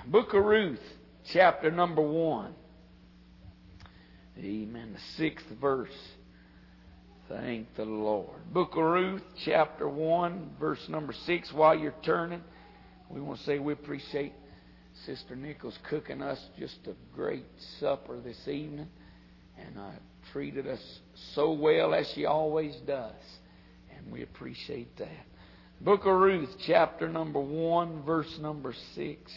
Book of Ruth, chapter number 1. Amen. The 6th verse. Thank the Lord. Book of Ruth, chapter 1, verse number 6. While you're turning, we want to say we appreciate Sister Nichols cooking us just a great supper this evening. And treated us so well as she always does. And we appreciate that. Book of Ruth, chapter number 1, verse number 6.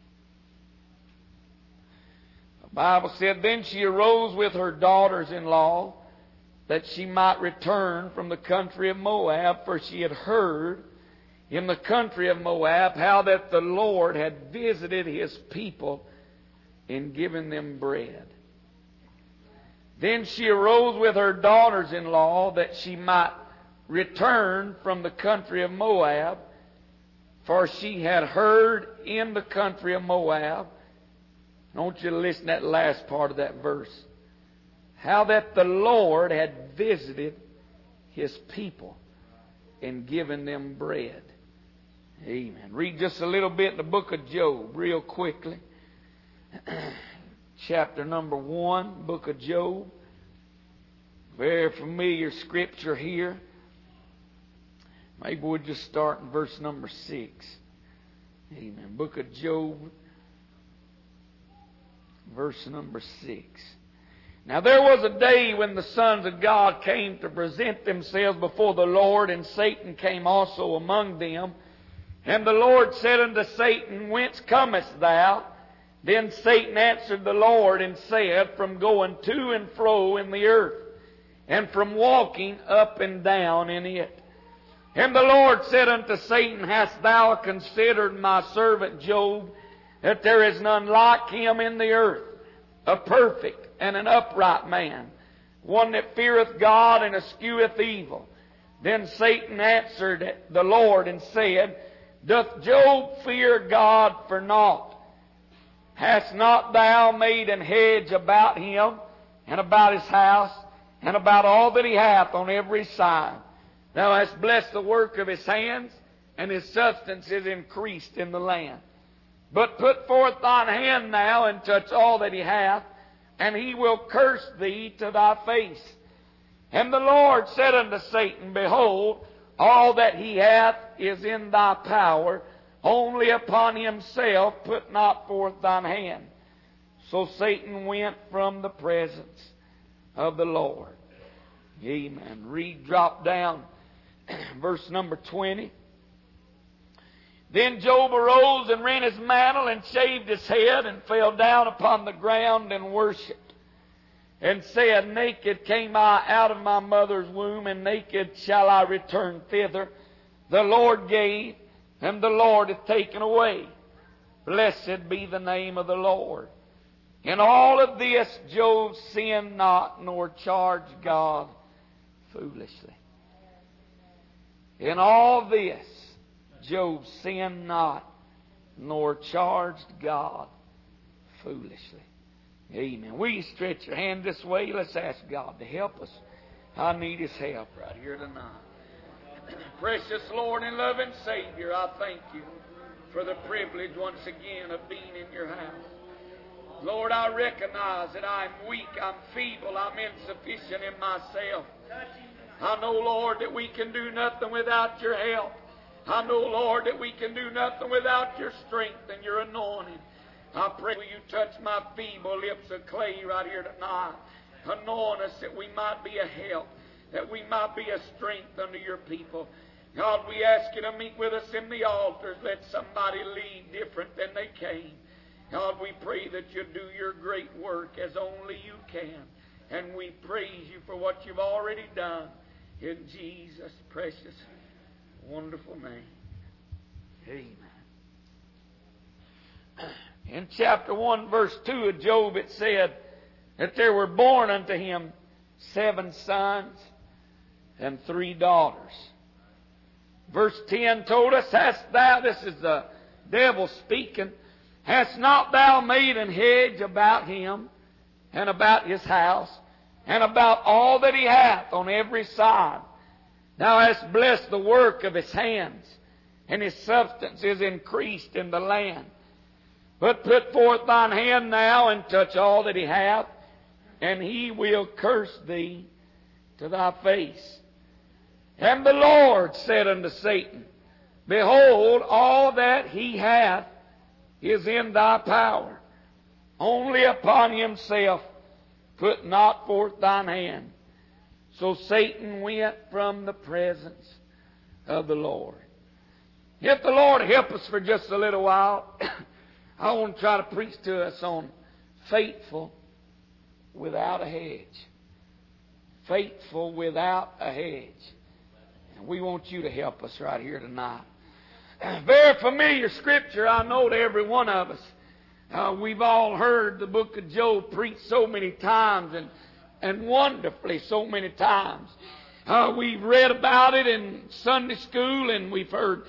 The Bible said, Then she arose with her daughters-in-law, that she might return from the country of Moab, for she had heard in the country of Moab how that the Lord had visited His people in giving them bread. Then she arose with her daughters-in-law, that she might return from the country of Moab, for she had heard in the country of Moab. I want you to listen to that last part of that verse. How that the Lord had visited His people and given them bread. Amen. Read just a little bit in the book of Job real quickly. Chapter number 1, book of Job. Very familiar scripture here. Maybe we'll just start in verse number 6. Amen. Book of Job, verse number 6. Now there was a day when the sons of God came to present themselves before the Lord, and Satan came also among them. And the Lord said unto Satan, Whence comest thou? Then Satan answered the Lord and said, From going to and fro in the earth, and from walking up and down in it. And the Lord said unto Satan, Hast thou considered my servant Job, that there is none like him in the earth, a perfect and an upright man, one that feareth God and escheweth evil? Then Satan answered the Lord and said, Doth Job fear God for naught? Hast not thou made an hedge about him, and about his house, and about all that he hath on every side? Thou hast blessed the work of his hands, and his substance is increased in the land. But put forth thine hand now, and touch all that he hath, and he will curse thee to thy face. And the Lord said unto Satan, Behold, all that he hath is in thy power, only upon himself put not forth thine hand. So Satan went from the presence of the Lord. Amen. Drop down verse number 20. Then Job arose and rent his mantle and shaved his head and fell down upon the ground and worshipped, and said, Naked came I out of my mother's womb, and naked shall I return thither. The Lord gave, and the Lord hath taken away. Blessed be the name of the Lord. In all of this Job sinned not, nor charged God foolishly. In all this Job sinned not, nor charged God foolishly. Amen. Will you stretch your hand this way? Let's ask God to help us. I need His help right here tonight. Precious Lord and loving Savior, I thank You for the privilege once again of being in Your house. Lord, I recognize that I'm weak, I'm feeble, I'm insufficient in myself. I know, Lord, that we can do nothing without Your help. I know, Lord, that we can do nothing without Your strength and Your anointing. I pray will You touch my feeble lips of clay right here tonight. Anoint us that we might be a help, that we might be a strength unto Your people. God, we ask You to meet with us in the altars. Let somebody leave different than they came. God, we pray that You do Your great work as only You can. And we praise You for what You've already done. In Jesus' precious, wonderful name. Amen. In chapter 1, verse 2 of Job, it said that there were born unto him 7 sons and 3 daughters. Verse 10 told us, Hast thou, this is the devil speaking, Hast not thou made an hedge about him, and about his house, and about all that he hath on every side? Thou hast blessed the work of his hands, and his substance is increased in the land. But put forth thine hand now, and touch all that he hath, and he will curse thee to thy face. And the Lord said unto Satan, Behold, all that he hath is in thy power. Only upon himself put not forth thine hand. So Satan went from the presence of the Lord. If the Lord help us for just a little while, I want to try to preach to us on faithful without a hedge. Faithful without a hedge. And we want you to help us right here tonight. Very familiar scripture, I know, to every one of us. We've all heard the book of Job preached so many times and wonderfully so many times. We've read about it in Sunday school, and we've heard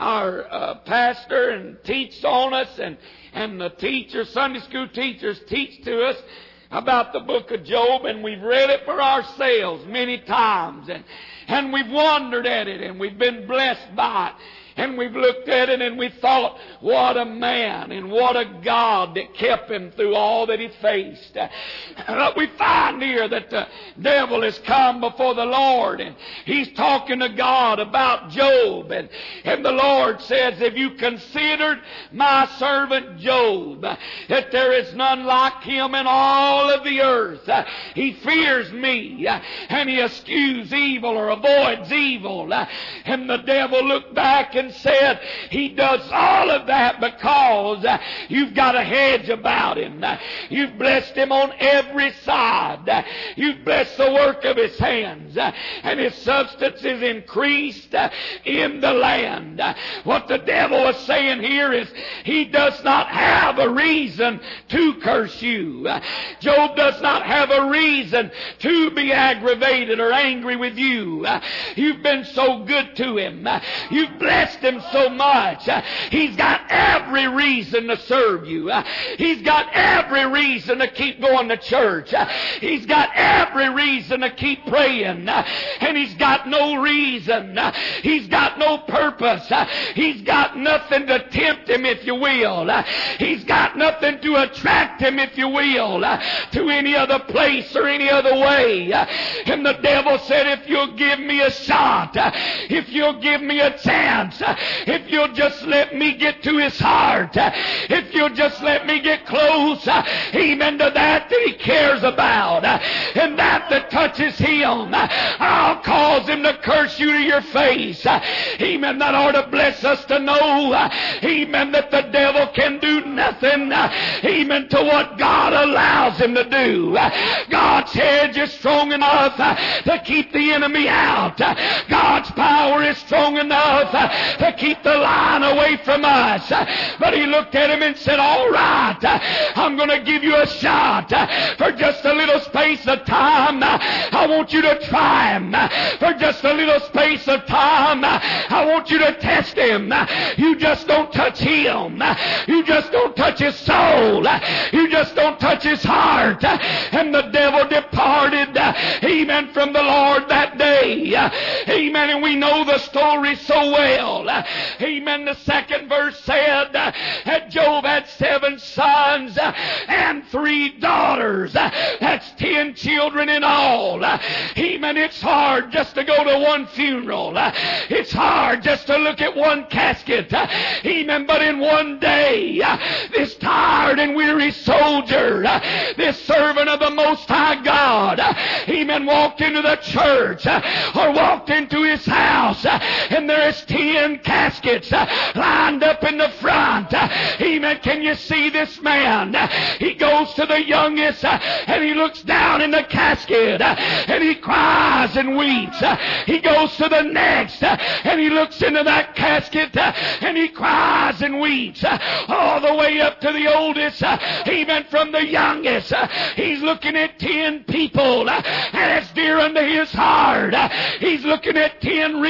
our pastor and teach on us, and the teachers, Sunday school teachers, teach to us about the book of Job, and we've read it for ourselves many times, and we've wondered at it, and we've been blessed by it. And we've looked at it and we thought, what a man and what a God that kept him through all that he faced. But we find here that the devil has come before the Lord, and he's talking to God about Job. And the Lord says, Have you considered my servant Job, that there is none like him in all of the earth? He fears me, and he eschews evil or avoids evil. And the devil looked back and said, he does all of that because you've got a hedge about him. You've blessed him on every side. You've blessed the work of his hands, and his substance is increased in the land. What the devil is saying here is he does not have a reason to curse you. Job does not have a reason to be aggravated or angry with you. You've been so good to him. You've blessed him so much. He's got every reason to serve you. He's got every reason to keep going to church. He's got every reason to keep praying. And he's got no reason. He's got no purpose. He's got nothing to tempt him, if you will. He's got nothing to attract him, if you will, to any other place or any other way. And the devil said, if you'll give me a shot, if you'll give me a chance, if you'll just let me get to his heart, if you'll just let me get close, amen, to that he cares about, and that touches him, I'll cause him to curse you to your face. Amen. That ought to bless us to know, amen, that the devil can do nothing, amen, to what God allows him to do. God's hedge is strong enough to keep the enemy out. God's power is strong enough to keep the line away from us. But he looked at him and said, all right, I'm going to give you a shot for just a little space of time. I want you to try him for just a little space of time. I want you to test him. You just don't touch him. You just don't touch his soul. You just don't touch his heart. And the devil departed, amen, from the Lord that day. Amen. And we know the story so well. Amen. The second verse said that Job had 7 sons and 3 daughters. That's 10 children in all. Amen. It's hard just to go to one funeral. It's hard just to look at one casket. Amen. But in one day, this tired and weary soldier, this servant of the Most High God, amen, walked into the church or walked into his house, and there is 10 caskets lined up in the front. Amen. Can you see this man? He goes to the youngest and he looks down in the casket and he cries and weeps. He goes to the next and he looks into that casket and he cries and weeps. All the way up to the oldest. Amen. From the youngest, he's looking at 10 people and it's dear unto his heart. He's looking at 10 reasons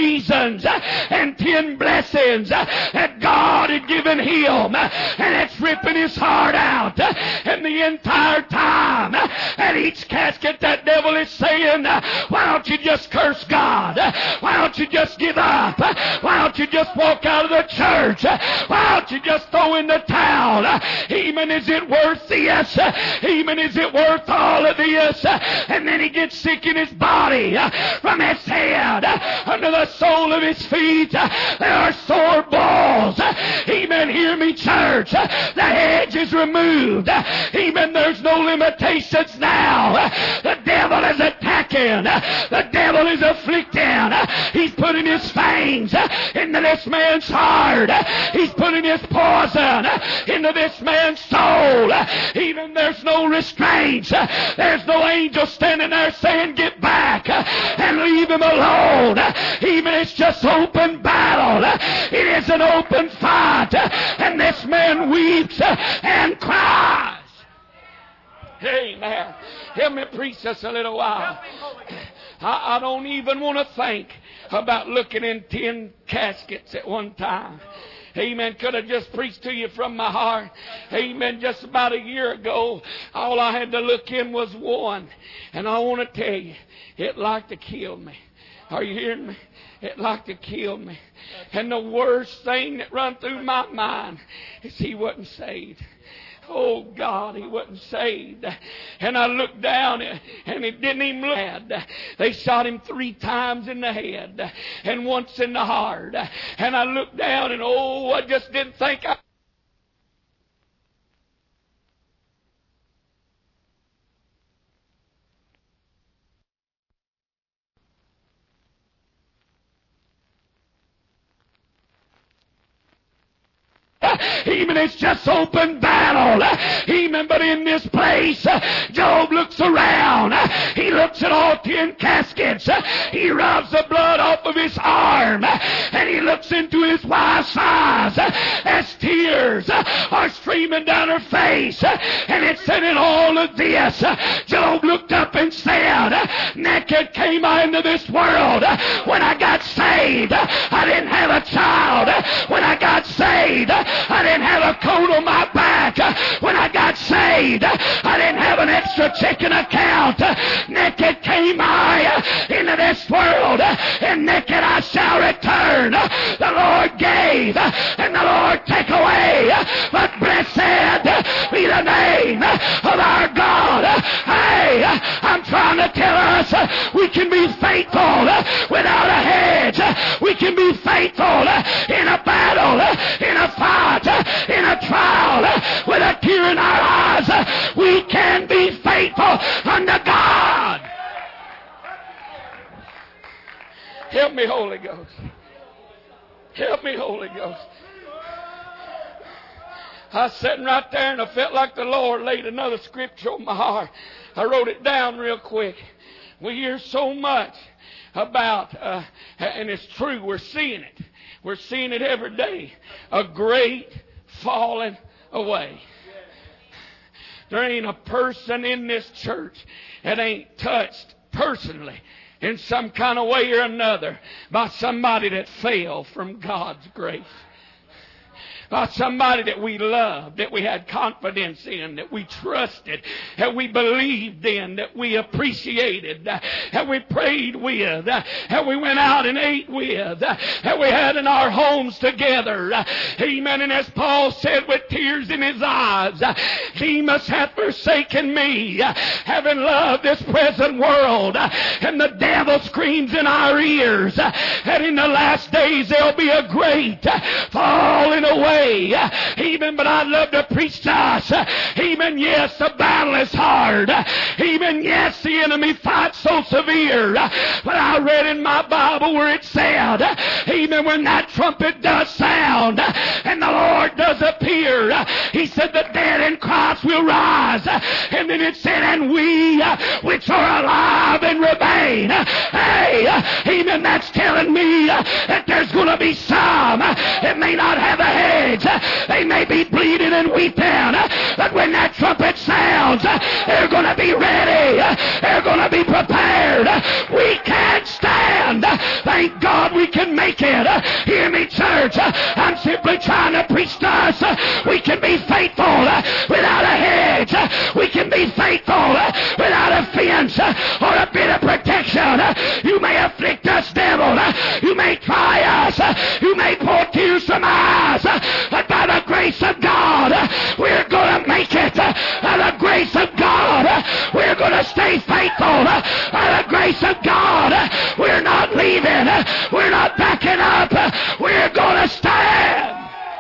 reasons and 10 blessings that God had given him, and it's ripping his heart out. And the entire time at each casket, that devil is saying, why don't you just curse God? Why don't you just give up? Why don't you just walk out of the church? Why don't you just throw in the towel? Amen. Is it worth this? Amen. Is it worth all of this? And then he gets sick in his body, from his head under the sole of his feet. There are sore balls. Amen. Hear me, church. The hedge is removed. Amen. There's no limitations now. The devil is attacking. The devil is afflicting. He's putting his fangs into this man's heart. He's putting his poison into this man's soul. Even there's no restraints. There's no angel standing there saying, get back and leave him alone. Even it's just open battle. It is an open fight. And this man weeps and cries. Amen. Help me preach this a little while. I don't even want to think about looking in 10 caskets at one time. Amen. Could have just preached to you from my heart. Amen. Just about a year ago, all I had to look in was one. And I want to tell you, it like to kill me. Are you hearing me? It like to kill me. And the worst thing that run through my mind is he wasn't saved. Oh, God, he wasn't saved. And I looked down, and it didn't even look bad. They shot him 3 times in the head and once in the heart. And I looked down, and I just didn't think Amen. It's just open battle. Amen. But in this place, Job looks around. He looks at all 10 caskets. He rubs the blood off of his arm. And he looks into his wife's eyes as tears are streaming down her face. And it said in all of this, Job looked up and said, naked came I into this world. When I got saved, I didn't have a child. When I got saved, I didn't have a coat on my back. When I got saved, I didn't have an extra checking account. Naked came I into this world, and naked I shall return. The Lord gave, and the Lord take away. But blessed be the name of our God. Hey, I'm trying to tell us we can be faithful without a hedge. We can be faithful in a battle, in a fight, in a trial, with a tear in our eyes. We can be faithful unto God. Help me, Holy Ghost. Help me, Holy Ghost. I was sitting right there and I felt like the Lord laid another scripture on my heart. I wrote it down real quick. We hear so much about, and it's true, we're seeing it. We're seeing it every day. A great falling away. There ain't a person in this church that ain't touched personally in some kind of way or another by somebody that fell from God's grace. By somebody that we loved, that we had confidence in, that we trusted, that we believed in, that we appreciated, that we prayed with, that we went out and ate with, that we had in our homes together. Amen. And as Paul said with tears in his eyes, Demas hath forsaken me, having loved this present world. And the devil screams in our ears that in the last days there'll be a great falling away. Amen. But I'd love to preach to us. Amen. Yes, the battle is hard. Amen. Yes, the enemy fights so severe. But I read in my Bible where it said, amen, when that trumpet does sound and the Lord does appear, he said the dead in Christ will rise. And then it said, and we which are alive and remain. Hey, amen, that's telling me that there's going to be some that may not have a hedge. They may be bleeding and weeping. But when that trumpet sounds, they're going to be ready. They're going to be prepared. We can't stand. Thank God we can make it. Hear me, church. I'm simply trying to preach to us. We can be faithful without a hedge. We can be faithful without a fence or a bit of protection. You may afflict us, devil. You may try us. You may pour tears from eyes. But by the grace of God, we're going to make it. By the grace of God, we're going to stay faithful. By the grace of God, we're not leaving. We're not backing up. We're going to stand.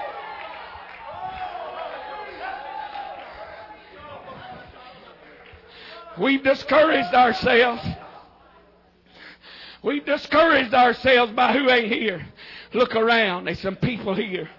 We've discouraged ourselves. We've discouraged ourselves by who ain't here. Look around. There's some people here.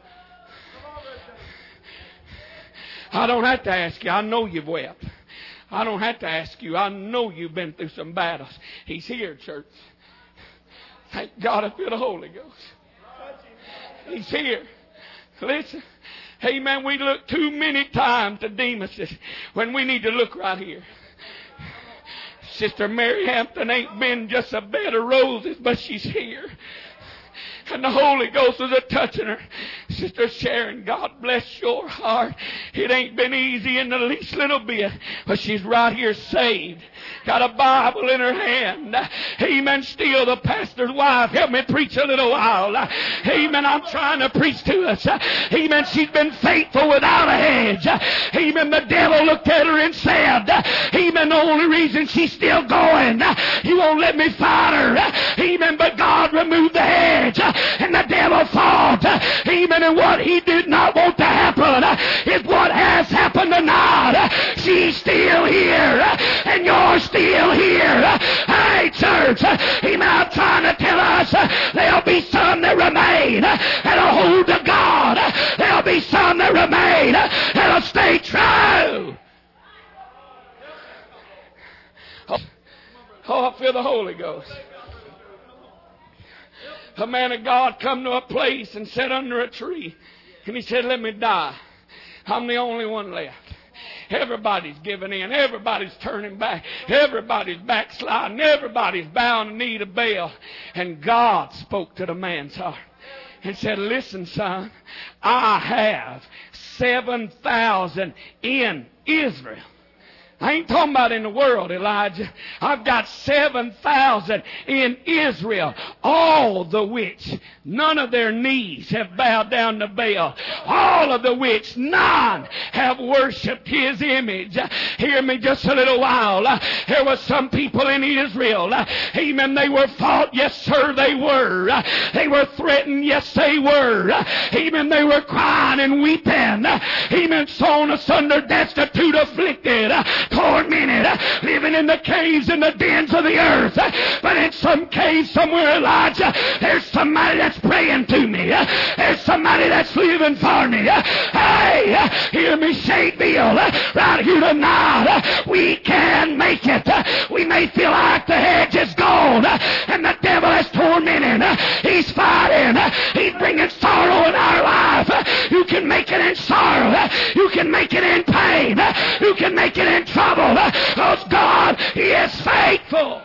I don't have to ask you. I know you've wept. I don't have to ask you. I know you've been through some battles. He's here, church. Thank God I feel the Holy Ghost. He's here. Listen. Amen. We look too many times to Demas when we need to look right here. Sister Mary Hampton ain't been just a bed of roses, but she's here. And the Holy Ghost is touching her. Sister Sharon, God bless your heart. It ain't been easy in the least little bit, but she's right here saved. Got a Bible in her hand. Amen. Still the pastor's wife. Help me preach a little while. Amen. I'm trying to preach to us. Amen. She's been faithful without a hedge. Amen. The devil looked at her and said, amen, the only reason she's still going, you won't let me fight her. Amen. But God removed the hedge. And the devil fought. Amen. And what he did not want to happen is what has happened tonight. She's still here. And you're still here. Hey, church. Amen. I'm trying to tell us there'll be some that remain that'll hold to God. There'll be some that remain that'll stay true. Oh, I feel the Holy Ghost. A man of God come to a place and sat under a tree. And he said, let me die. I'm the only one left. Everybody's giving in. Everybody's turning back. Everybody's backsliding. Everybody's bowing the knee to Baal. And God spoke to the man's heart and said, listen, son, I have 7,000 in Israel. I ain't talking about in the world, Elijah. I've got 7,000 in Israel, all the which none of their knees have bowed down to Baal. All of the which none have worshipped his image. Hear me just a little while. There were some people in Israel. Amen. They were fought. Yes, sir, they were. They were threatened. Yes, they were. Amen. They were crying and weeping. Amen. Sown asunder, destitute, afflicted, tormented, living in the caves and the dens of the earth. But in some cave somewhere, Elijah, there's somebody that's praying to me. There's somebody that's living for me. Hey, hear me say, Bill, right here tonight, we can make it. We may feel like the hedge is gone and the devil is tormenting. He's fighting. He's bringing sorrow in our life. You can make it in sorrow. You can make it in pain. You can make it in trouble. Because God, He is faithful.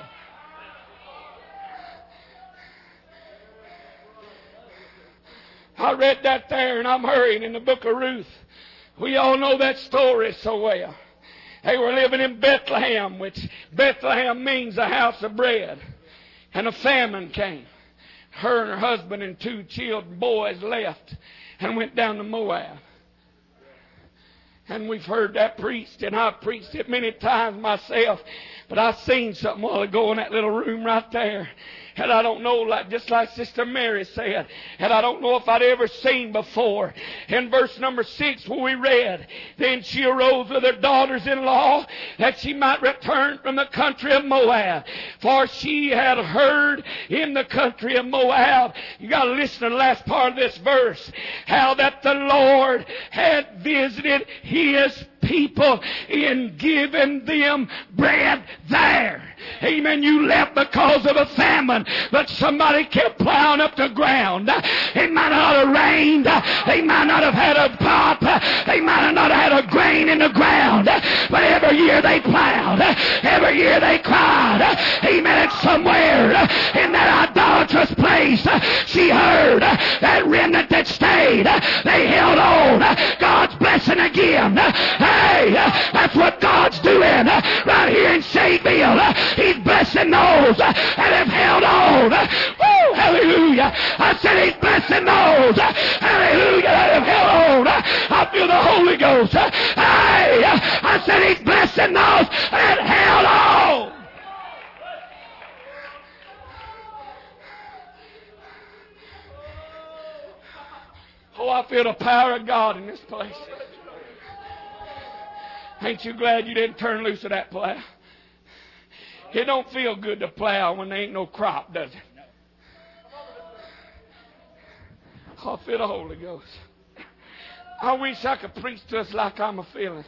I read that there and I'm hurrying in the book of Ruth. We all know that story so well. They were living in Bethlehem, which Bethlehem means a house of bread. And a famine came. Her and her husband and 2 children boys left and went down to Moab. And we've heard that preached, and I've preached it many times myself. But I seen something while ago in that little room right there. And I don't know, just like Sister Mary said, and I don't know if I'd ever seen before. In verse number 6 where we read, then she arose with her daughters-in-law that she might return from the country of Moab. For she had heard in the country of Moab, you got to listen to the last part of this verse, how that the Lord had visited His people people in giving them bread there. Amen. You left because of a famine, but somebody kept plowing up the ground. It might not have rained. They might not have had a crop. They might not have had a grain in the ground. But every year they plowed. Every year they cried. Amen. And somewhere in that idolatrous place, she heard that remnant that stayed. They held on. God's blessing again. Hey, that's what God's doing right here in Shadeville. He's blessing those that have held on. Woo, hallelujah. I said He's blessing those, hallelujah, that have held on. I feel the Holy Ghost. Hey, I said He's blessing those that held on. Oh, I feel the power of God in this place. Ain't you glad you didn't turn loose of that plow? It don't feel good to plow when there ain't no crop, does it? Oh, I feel the Holy Ghost. I wish I could preach to us like I'm a feeling.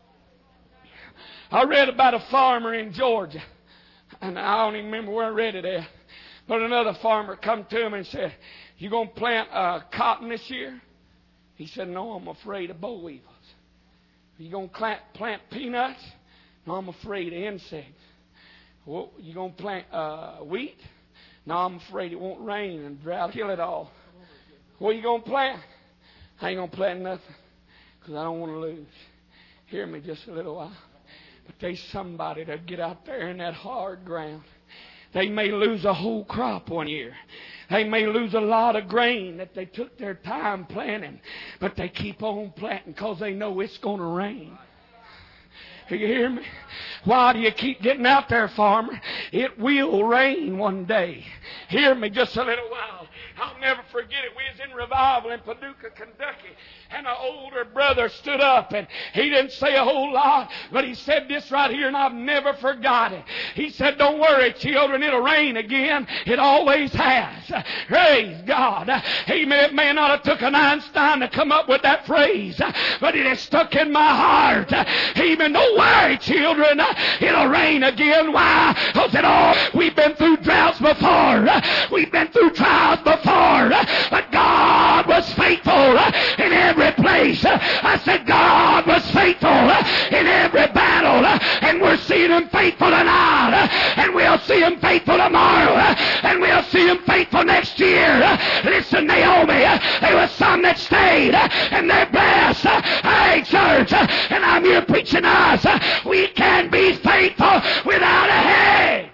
I read about a farmer in Georgia, and I don't even remember where I read it at. But another farmer come to him and said, "You going to plant cotton this year?" He said, "No, I'm afraid of boll weevils." "You going to plant peanuts?" "No, I'm afraid of insects." "Well, you going to plant wheat?" "No, I'm afraid it won't rain and drought kill it all." "What are you going to plant?" "I ain't going to plant nothing because I don't want to lose." Hear me just a little while. But there's somebody that get out there in that hard ground. They may lose a whole crop one year. They may lose a lot of grain that they took their time planting. But they keep on planting because they know it's going to rain. You hear me? Why do you keep getting out there, farmer? It will rain one day. Hear me just a little while. I'll never forget it. We was in revival in Paducah, Kentucky, and an older brother stood up, and he didn't say a whole lot, but he said this right here, and I've never forgot it. He said, "Don't worry, children, it'll rain again. It always has." Praise God. Amen. It may not have took an Einstein to come up with that phrase, but it is stuck in my heart. Amen. Don't worry, children. It'll rain again. Why? Because we've been through droughts before. We've been through trials before. But God was faithful in every place. I said God was faithful in every battle. And we're seeing Him faithful tonight. And we'll see Him faithful tomorrow. And we'll see Him faithful next year. Listen, Naomi, there was some that stayed. And they're blessed. Hey, church, and I'm here preaching us. We can be faithful without a hedge.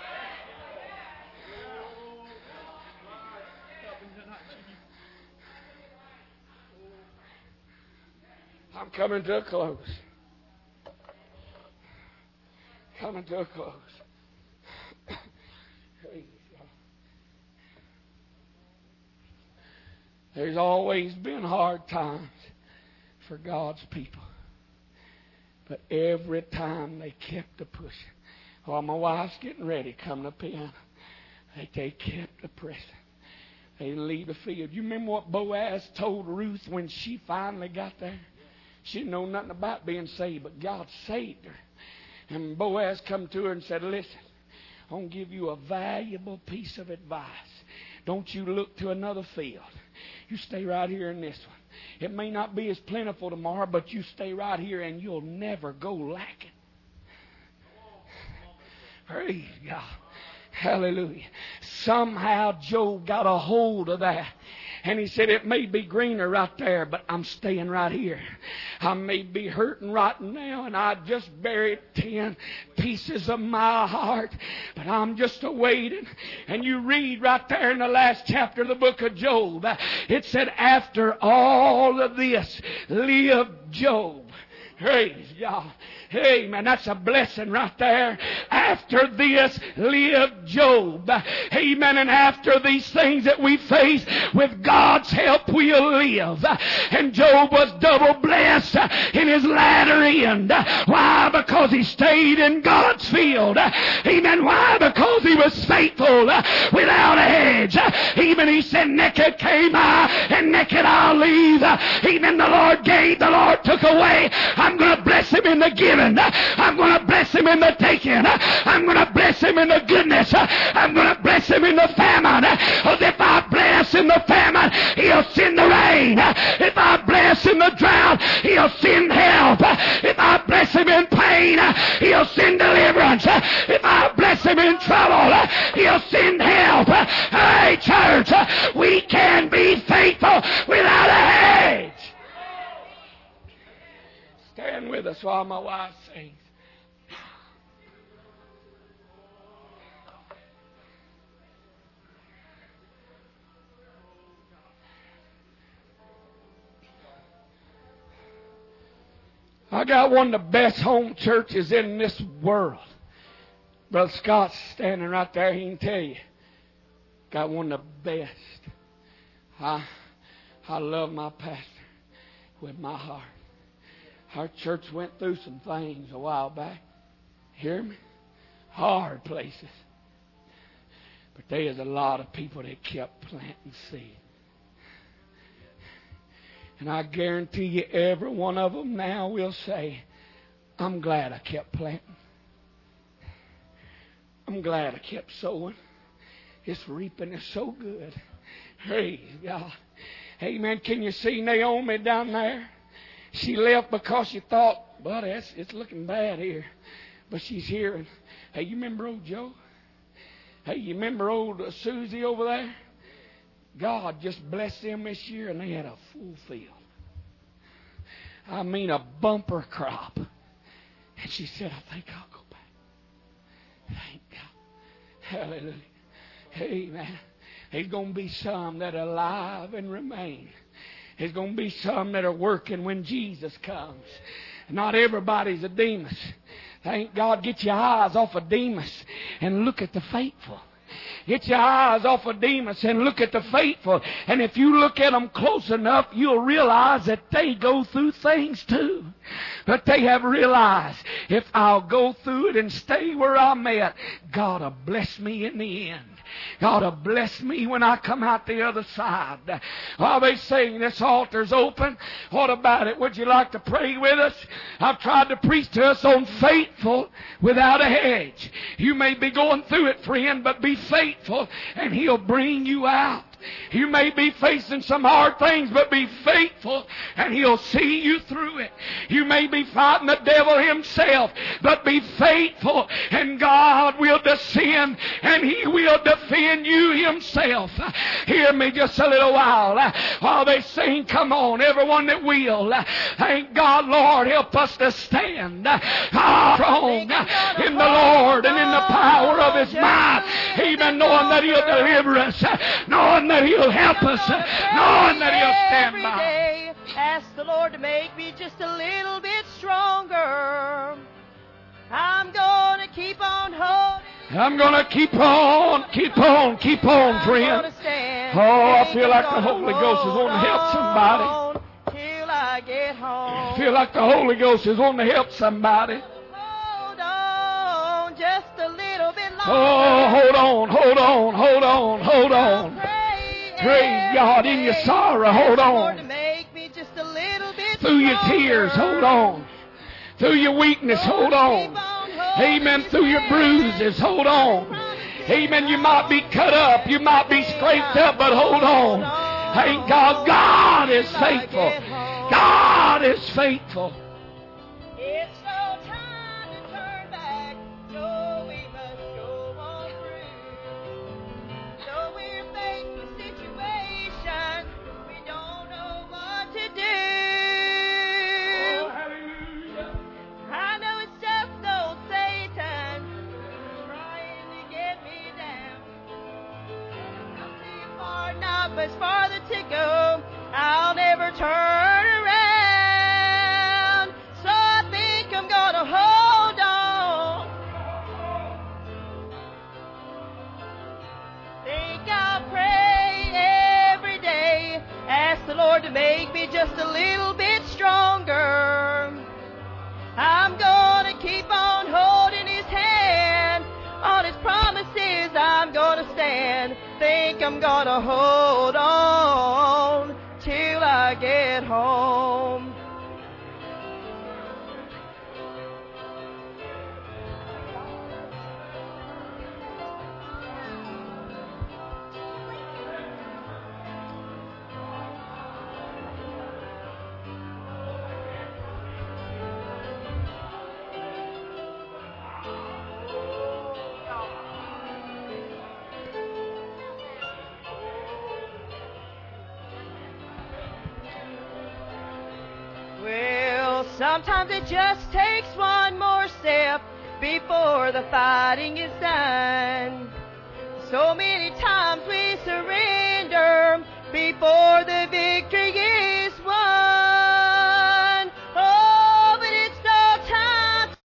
I'm coming to a close. Coming to a close. There's always been hard times for God's people. But every time they kept a pushing. While my wife's getting ready, come to piano, they kept a pressing. They didn't leave the field. You remember what Boaz told Ruth when she finally got there? She didn't know nothing about being saved, but God saved her. And Boaz come to her and said, "Listen, I'm going to give you a valuable piece of advice. Don't you look to another field. You stay right here in this one. It may not be as plentiful tomorrow, but you stay right here and you'll never go lacking." Praise God. Hallelujah. Somehow Job got a hold of that. And he said, "It may be greener right there, but I'm staying right here. I may be hurting right now, and I just buried 10 pieces of my heart, but I'm just awaiting." And you read right there in the last chapter of the book of Job, it said, "After all of this lived Job." Praise God. Amen. That's a blessing right there. after this lived Job. Amen. And after these things that we face, with God's help we'll live. And Job was double blessed in his latter end. Why? Because he stayed in God's field. Amen. Why? Because he was faithful without a hedge. Even he said, naked came I, and naked I'll leave. Even the Lord gave, the Lord took away. I'm going to bless him in the giving. I'm going to bless him in the taking. I'm going to bless him in the goodness. I'm going to bless him in the famine. Because if I bless in the famine, he'll send the rain. If I bless in the drought, he'll send help. If I bless him in pain, he'll send deliverance. If I bless him in trouble, he'll send help. Hey, church, we can be faithful without a hedge. Stand with us while my wife sings. I got one of the best home churches in this world. Brother Scott's standing right there. He can tell you. Got one of the best. I love my pastor with my heart. Our church went through some things a while back. Hear me? Hard places. But there's a lot of people that kept planting seed. And I guarantee you every one of them now will say, I'm glad I kept planting. I'm glad I kept sowing. This reaping is so good. Praise God. Amen. Can you see Naomi down there? She left because she thought, well, it's looking bad here. But she's here. And, hey, you remember old Joe? Hey, you remember old Susie over there? God just blessed them this year, and they had a full field. I mean, a bumper crop. And she said, I think I'll go back. Thank God. Hallelujah. Amen. There's going to be some that are alive and remain. There's going to be some that are working when Jesus comes. Not everybody's a Demas. Thank God. Get your eyes off of Demas and look at the faithful. Get your eyes off of Demas and look at the faithful. And if you look at them close enough, you'll realize that they go through things too. But they have realized, if I'll go through it and stay where I'm at, God will bless me in the end. God will bless me when I come out the other side. While they sing, this altar's open. What about it? Would you like to pray with us? I've tried to preach to us on faithful without a hedge. You may be going through it, friend, but be faithful and He'll bring you out. You may be facing some hard things, but be faithful and He'll see you through it. You may be fighting the devil himself, but be faithful and God will descend and He will defend you Himself. Hear me just a little while they sing, come on, everyone that will. Thank God, Lord, help us to stand strong in the Lord and in the power of His might. Even knowing that He'll deliver us, knowing that He'll help us, knowing that He'll stand by. Ask the Lord to make me just a little bit stronger. I'm going to keep on holding. I'm going to keep on, friend. Oh, I feel like the Holy Ghost is wanting to help somebody. Till I get home. I feel like the Holy Ghost is wanting to help somebody. Hold on just a little bit longer. Oh, hold on. Praise God, in your sorrow, hold on. Through your tears, hold on. Through your weakness, hold on. Amen. Through your bruises, hold on. Amen. You might be cut up, you might be scraped up, but hold on. Thank God. God is faithful. God is faithful. It's no time to turn back. No, we must go on through. So we're faced with situations we don't know what to do. Oh, hallelujah. I know it's just old Satan trying to get me down. Not too far, not much farther to go. I'll never turn around. So I think I'm gonna hold on. keep on holding His hand. On His promises I'm gonna stand. Think I'm gonna hold on till I get home. Well, sometimes it just takes one more step before the fighting is done. So many times we surrender before the victory is